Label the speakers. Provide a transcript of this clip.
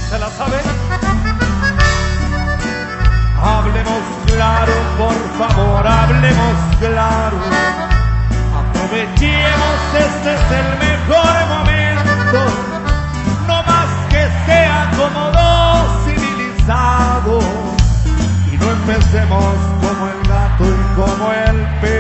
Speaker 1: ¿Se la sabe? Hablemos claro, por favor, hablemos claro. Aprovechemos, este es el mejor momento. No más que sea cómodo, civilizado. Y no empecemos como el gato y como el perro.